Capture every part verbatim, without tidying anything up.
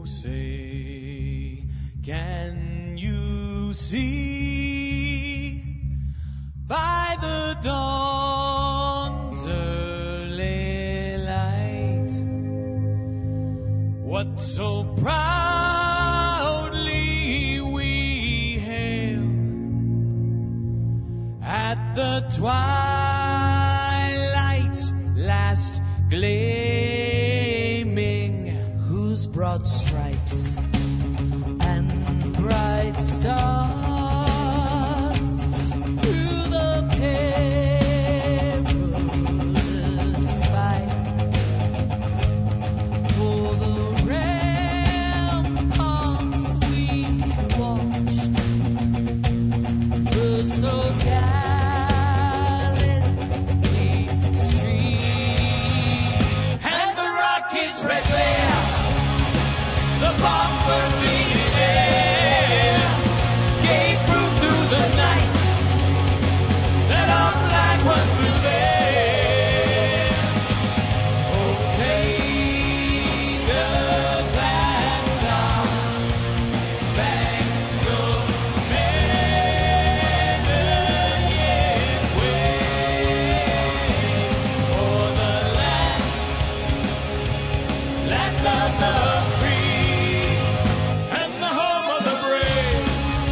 say, can you see by the dawn's early light what so proudly we hail at the twilight's last gleaming, whose broad stripes and bright stars through the perilous fight for the ramparts we watched were so gallantly streamed, and the rocket's red glare, the bombs were singing in air, gave proof through the night that our flag was still there. Oh, sailors and stars, spangled banner yet wave for the land, land of the free, and the home of the brave.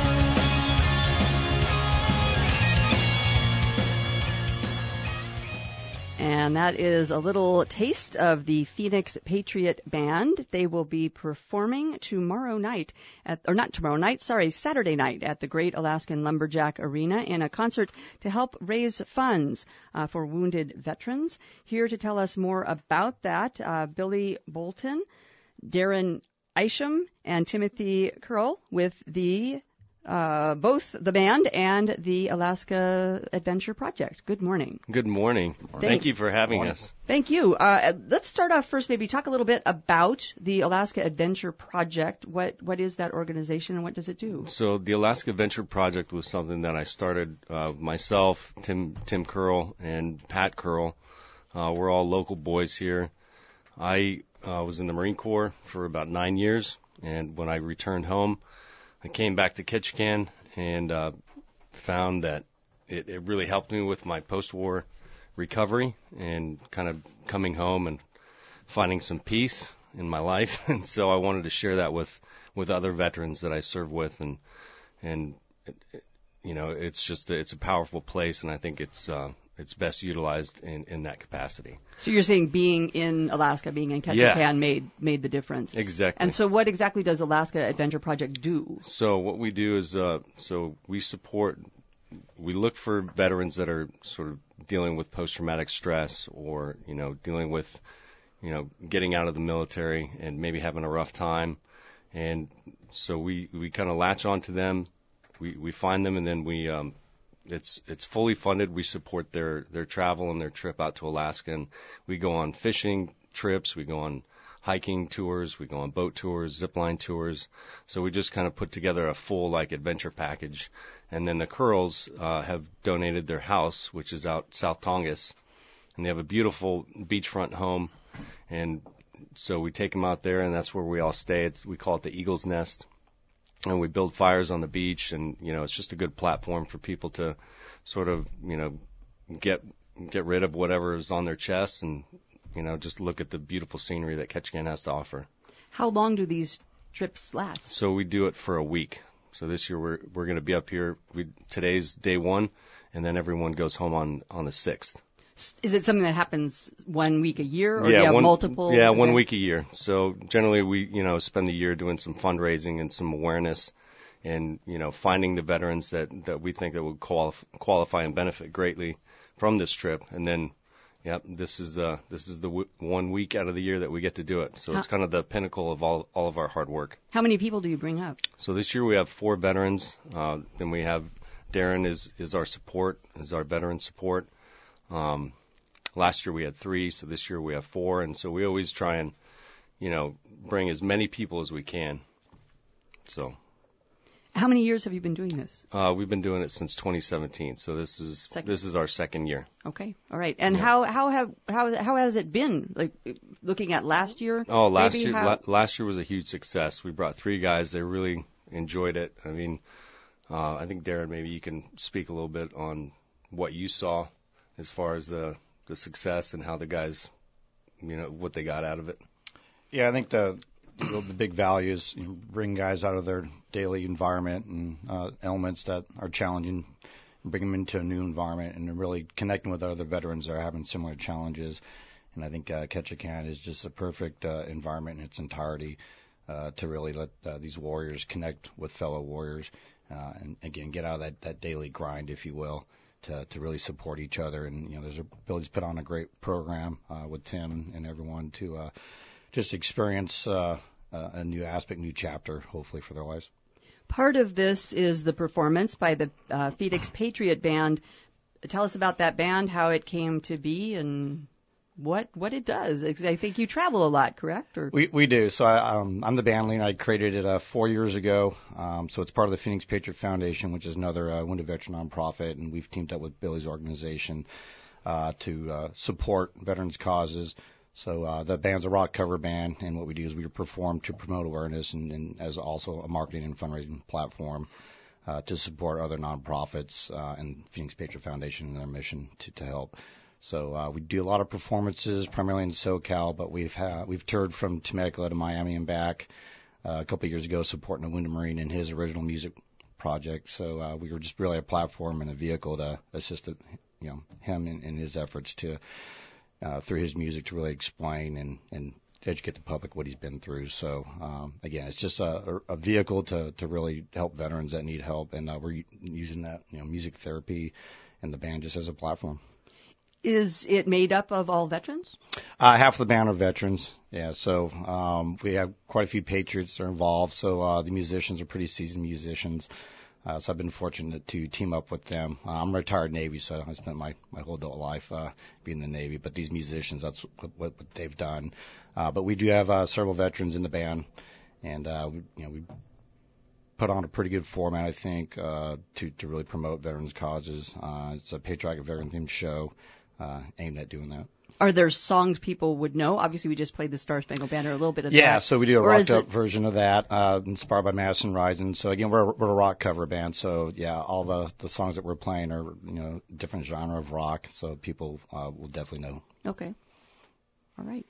And that is a little taste of the Phoenix Patriot Band. They will be performing tomorrow night, at, or not tomorrow night, sorry, Saturday night at the Great Alaskan Lumberjack Arena in a concert to help raise funds uh, for wounded veterans. Here to tell us more about that, uh, Billy Bolton, Darren Isham, and Timothy Curl with the uh, both the band and the Alaska Adventure Project. Good morning. Good morning. Thank you for having us. Thank you. Uh, let's start off first, maybe talk a little bit about the Alaska Adventure Project. What What is that organization and what does it do? So the Alaska Adventure Project was something that I started uh, myself, Tim Tim Curl, and Pat Curl. Uh, we're all local boys here. I uh, was in the Marine Corps for about nine years, and when I returned home, I came back to Ketchikan and uh, found that it, it really helped me with my post-war recovery and kind of coming home and finding some peace in my life. And so I wanted to share that with, with other veterans that I serve with. And, and it, it, you know, it's just, a, it's a powerful place, and I think it's, uh, it's best utilized in, in that capacity. So you're saying being in Alaska, being in Ketchikan Yeah. made made the difference. Exactly. And so what exactly does Alaska Adventure Project do? So what we do is, uh, so we support, we look for veterans that are sort of dealing with post-traumatic stress, or, you know, dealing with, you know, getting out of the military and maybe having a rough time. And so we, we kind of latch onto them. We, we find them, and then we, um, it's, it's fully funded. We support their, their travel and their trip out to Alaska. And we go on fishing trips. We go on hiking tours. We go on boat tours, zip line tours. So we just kind of put together a full, like, adventure package. And then the Curls uh, have donated their house, which is out South Tongass, and they have a beautiful beachfront home. And so we take them out there, and that's where we all stay. It's, we call it the Eagle's Nest. And we build fires on the beach, and, you know, it's just a good platform for people to sort of, you know, get get rid of whatever is on their chest and, you know, just look at the beautiful scenery that Ketchikan has to offer. How long do these trips last? So we do it for a week. So this year we're we're going to be up here. We, today's day one, and then everyone goes home on, on the sixth. Is it something that happens one week a year, or yeah, do you have one, multiple? Yeah, one events? week a year. So generally we, you know, spend the year doing some fundraising and some awareness, and, you know, finding the veterans that, that we think that would qualify, qualify and benefit greatly from this trip. And then, yep, this is uh this is the w- one week out of the year that we get to do it. So How- it's kind of the pinnacle of all all of our hard work. How many people do you bring up? So this year we have four veterans. Uh, then we have Darren is is our support, is our veteran support. Um, last year we had three, so this year we have four, and so we always try and, you know, bring as many people as we can. So. How many years have you been doing this? Uh, we've been doing it since twenty seventeen, so this is Second. this is our second year. Okay, all right. And Yeah. how how have how how has it been? Like looking at last year? Oh, last maybe year how- la- last year was a huge success. We brought three guys. They really enjoyed it. I mean, uh, I think Darren, maybe you can speak a little bit on what you saw as far as the the success and how the guys, you know, what they got out of it. Yeah, I think the the, the big value is you know, bring guys out of their daily environment and uh, elements that are challenging, bring them into a new environment, and really connecting with other veterans that are having similar challenges. And I think uh, Ketchikan is just a perfect uh, environment in its entirety uh, to really let uh, these warriors connect with fellow warriors uh, and, again, get out of that, that daily grind, if you will, to, to really support each other. And, you know, there's a Billy's put on a great program uh, with Tim and everyone to uh, just experience uh, uh, a new aspect, new chapter, hopefully, for their lives. Part of this is the performance by the uh, Phoenix Patriot Band. Tell us about that band, how it came to be, and what what it does. I think you travel a lot, correct? Or We we do. So I, um, I'm the band leader. I created it uh, four years ago. Um, so it's part of the Phoenix Patriot Foundation, which is another uh, wounded veteran nonprofit, and we've teamed up with Billy's organization uh, to uh, support veterans' causes. So uh, the band's a rock cover band, and what we do is we perform to promote awareness and, and as also a marketing and fundraising platform uh, to support other nonprofits uh, and Phoenix Patriot Foundation and their mission to, to help. So uh, we do a lot of performances, primarily in SoCal, but we've ha- we've toured from Temecula to Miami and back uh, a couple of years ago, supporting a Wounded Marine in his original music project. So uh, we were just really a platform and a vehicle to assist the, you know him in, in his efforts to uh, through his music to really explain and, and educate the public what he's been through. So um, again, it's just a, a vehicle to, to really help veterans that need help, and uh, we're using that you know music therapy and the band just as a platform. is it made up of all veterans? Uh, half the band are veterans. Yeah, so um, we have quite a few Patriots that are involved. So uh, the musicians are pretty seasoned musicians. Uh, so I've been fortunate to team up with them. Uh, I'm a retired Navy, so I spent my, my whole adult life uh, being in the Navy. But these musicians, that's what, what, what they've done. Uh, but we do have uh, several veterans in the band, and uh, we, you know we put on a pretty good format, I think, uh, to to really promote veterans' causes. Uh, it's a patriotic veteran-themed show uh, aimed at doing that. Are there songs people would know? Obviously, we just played the Star Spangled Banner, a little bit of Yeah, that. so we do a Or rock is up it- version of that, uh, inspired by Madison Rising. So again, we're we're a rock cover band. So yeah, all the the songs that we're playing are you know different genre of rock. So people uh, will definitely know. Okay. All right.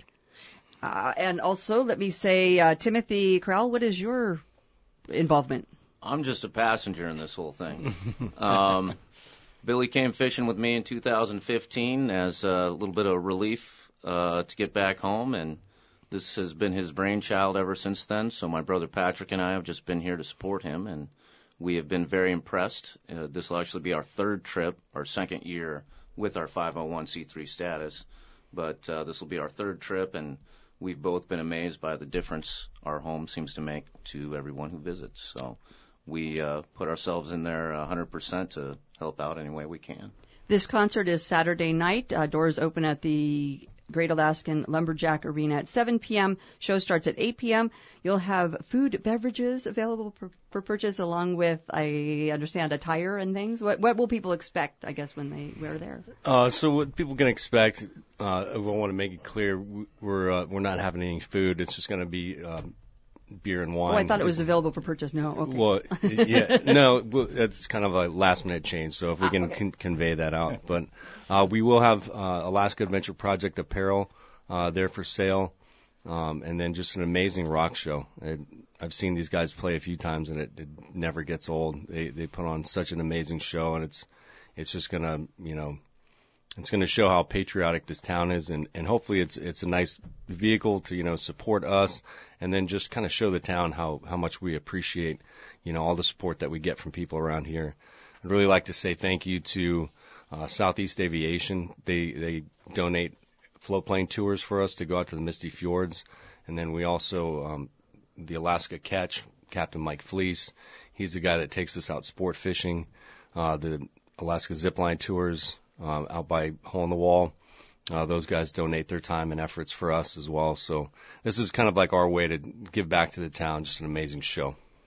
Uh, and also, let me say, uh, Timothy Crowell, what is your involvement? I'm just a passenger in this whole thing. Um, Billy came fishing with me in two thousand fifteen as a little bit of relief uh, to get back home, and this has been his brainchild ever since then. So my brother Patrick and I have just been here to support him, and we have been very impressed. Uh, this will actually be our third trip, our second year with our five oh one c three status, but uh, this will be our third trip, and we've both been amazed by the difference our home seems to make to everyone who visits. So we uh, put ourselves in there one hundred percent to help out any way we can. This concert is Saturday night. Uh, doors open at the Great Alaskan Lumberjack Arena at seven p.m. Show starts at eight p.m. You'll have food, beverages available for, for purchase, along with, I understand, attire and things. What, what will people expect, I guess, when they wear there? Uh, so what people can expect, uh, I want to make it clear, we- we're uh, we're not having any food. It's just going to be um, beer and wine. Oh, I thought it was available for purchase. No, okay. Well, yeah, no, well, that's kind of a last minute change. So if we Ah, can okay. con- convey that out, but uh, we will have uh, Alaska Adventure Project apparel uh, there for sale, um, and then just an amazing rock show. It, I've seen these guys play a few times, and it, it never gets old. They they put on such an amazing show, and it's it's just gonna you know. It's going to show how patriotic this town is, and, and hopefully it's it's a nice vehicle to you know support us, and then just kind of show the town how how much we appreciate you know all the support that we get from people around here. I'd really like to say thank you to uh, Southeast Aviation. They they donate floatplane tours for us to go out to the Misty Fjords, and then we also um, the Alaska Catch, Captain Mike Fleece. He's the guy that takes us out sport fishing. Uh, the Alaska Zipline tours. Um, out by Hole in the Wall. Uh, those guys donate their time and efforts for us as well. So this is kind of like our way to give back to the town. Just an amazing show.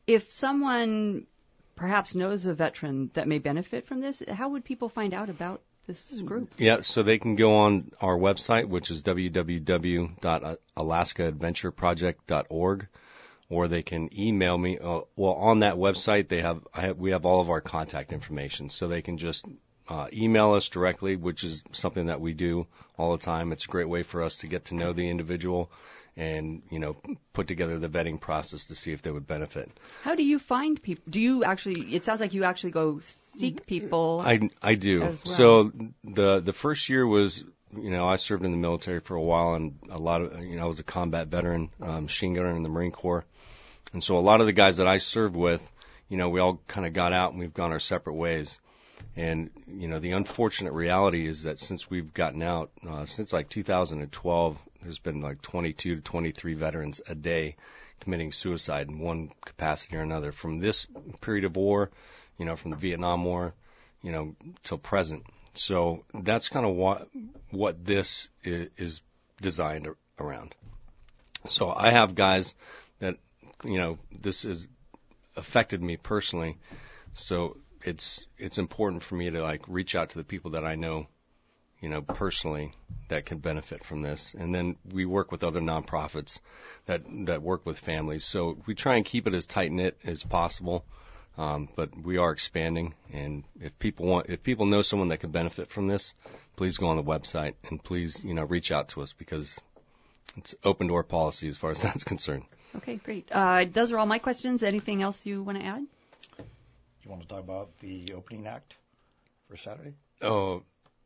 if someone perhaps knows a veteran that may benefit from this, how would people find out about this group? Yeah, so they can go on our website, which is w w w dot alaska adventure project dot org, or they can email me. Uh, well, on that website, they have, I have we have all of our contact information, so they can just uh, email us directly, which is something that we do all the time. It's a great way for us to get to know the individual and, you know, put together the vetting process to see if they would benefit. How do you find people? Do you actually, it sounds like you actually go seek people. I, I do. as well. So the the first year was, you know, I served in the military for a while, and a lot of, you know, I was a combat veteran, um, machine gunner in the Marine Corps. And so a lot of the guys that I served with, you know, we all kind of got out and we've gone our separate ways. And, you know, the unfortunate reality is that since we've gotten out, uh, since like two thousand twelve, there's been like twenty-two to twenty-three veterans a day committing suicide in one capacity or another from this period of war, you know, from the Vietnam War, you know, till present. So that's kind of what, what this is, is designed around. So I have guys that, you know, this has affected me personally. So it's it's important for me to like reach out to the people that I know, you know, personally that can benefit from this. And then we work with other nonprofits that that work with families. So we try and keep it as tight knit as possible. Um, but we are expanding, and if people want, if people know someone that could benefit from this, please go on the website and please, you know, reach out to us because it's open door policy as far as that's concerned. Okay, great. Uh, those are all my questions. Anything else you want to add? You want to talk about the opening act for Saturday? Oh,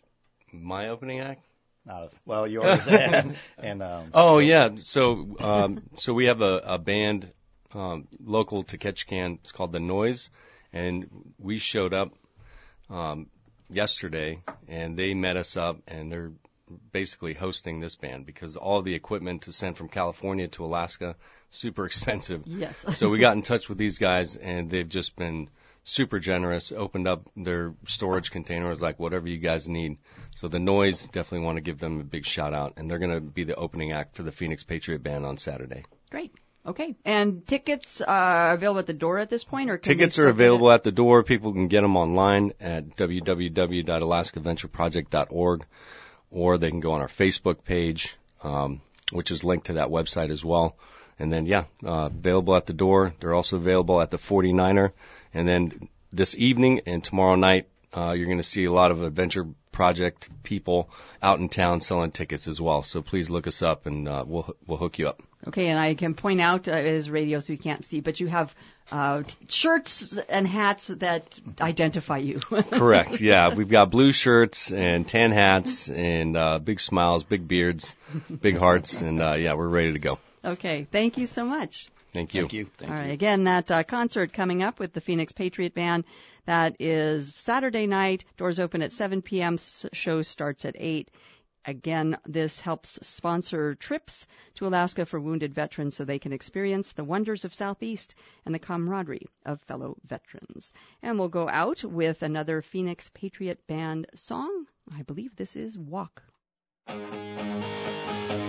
my opening act? Uh, well, you already said. and um, Oh yeah, so um, so we have a, a band um, local to Ketchikan. It's called The Noise, and we showed up um, yesterday, and they met us up, and they're basically hosting this band because all the equipment to send from California to Alaska super expensive. Yes. So we got in touch with these guys, and they've just been super generous, opened up their storage containers, like whatever you guys need. So The Noise, definitely want to give them a big shout out, and they're going to be the opening act for the Phoenix Patriot Band on Saturday. Great. Okay. And tickets are available at the door at this point, or can Tickets they are still get available it? at the door. People can get them online at w w w dot alaska adventure project dot org, or they can go on our Facebook page, um, which is linked to that website as well. And then, yeah, uh, available at the door. They're also available at the forty-niner. And then this evening and tomorrow night, uh, you're going to see a lot of Adventure Project people out in town selling tickets as well. So please look us up, and uh, we'll we'll hook you up. Okay, and I can point out, uh, it is radio so you can't see, but you have uh, t- shirts and hats that identify you. Correct. Yeah, we've got blue shirts and tan hats and uh, big smiles, big beards, big hearts, and uh, yeah, we're ready to go. Okay, thank you so much. Thank you. Thank you. Thank All right, you. again, that uh, concert coming up with the Phoenix Patriot Band, that is Saturday night. Doors open at seven p.m. S- show starts at eight. Again, this helps sponsor trips to Alaska for wounded veterans so they can experience the wonders of Southeast and the camaraderie of fellow veterans. And we'll go out with another Phoenix Patriot Band song. I believe this is Walk. Walk